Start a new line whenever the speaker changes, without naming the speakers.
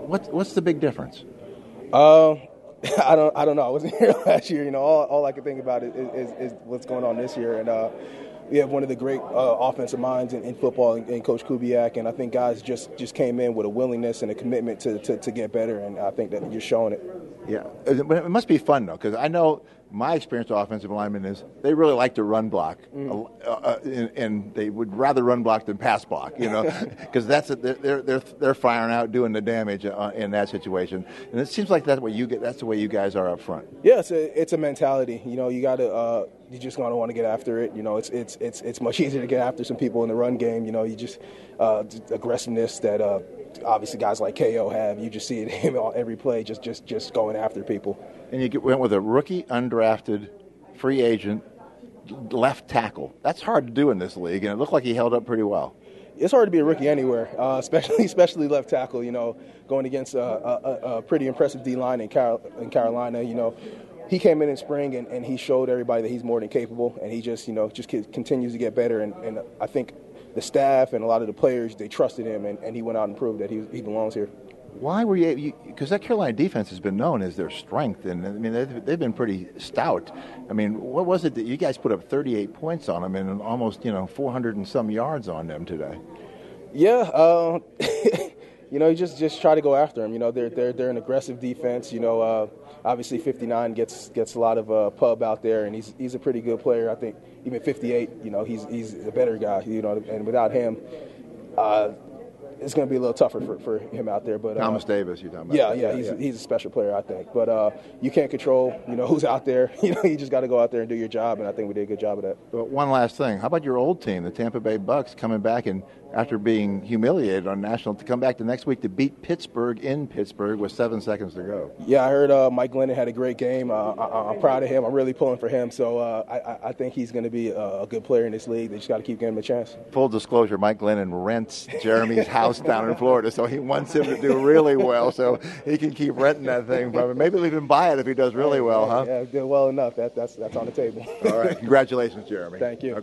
What's the big difference?
Uh, I don't know. I wasn't here last year. All I can think about is what's going on this year. And we have one of the great offensive minds in football, in Coach Kubiak. And I think guys just came in with a willingness and a commitment to get better. And I think that you're showing it.
Yeah, but it must be fun though, because I know my experience with offensive linemen is they really like to run block, and they would rather run block than pass block, because they're firing out, doing the damage in that situation, and it seems like that's the way you guys are up front.
Yeah, it's a mentality. You got to you just gonna want to get after it. It's much easier to get after some people in the run game. You just aggressiveness that obviously guys like KO have. You just see it in him every play, just going after people.
And you went with a rookie, undrafted, free agent, left tackle. That's hard to do in this league, and it looked like he held up pretty well.
It's hard to be a rookie anywhere, especially left tackle. Going against a pretty impressive D-line in Carolina. He came in spring and he showed everybody that he's more than capable, and he just continues to get better. And I think the staff and a lot of the players, they trusted him, and he went out and proved that he belongs here.
Why were you? Because that Carolina defense has been known as their strength, and I mean they've been pretty stout. I mean, what was it that you guys put up 38 points on them and almost 400 and some yards on them today?
Yeah, you just try to go after them. They're an aggressive defense. Obviously 59 gets a lot of pub out there, and he's a pretty good player. I think even 58, he's a better guy. And without him, it's going to be a little tougher for him out there. But
Thomas Davis, you're talking about?
Yeah, he's a special player, I think. But you can't control, who's out there. You just got to go out there and do your job, and I think we did a good job of that.
But one last thing, how about your old team, the Tampa Bay Bucks, coming back and after being humiliated on national, to come back the next week to beat Pittsburgh in Pittsburgh with 7 seconds to go?
Yeah, I heard Mike Glennon had a great game. I'm proud of him. I'm really pulling for him. So I think he's going to be a good player in this league. They just got to keep giving him a chance.
Full disclosure, Mike Glennon rents Jeremy's house down in Florida, so he wants him to do really well so he can keep renting that thing from him. Maybe even buy it if he does really well, huh?
Yeah, did well enough. That's on the table.
All right. Congratulations, Jeremy.
Thank you. Okay.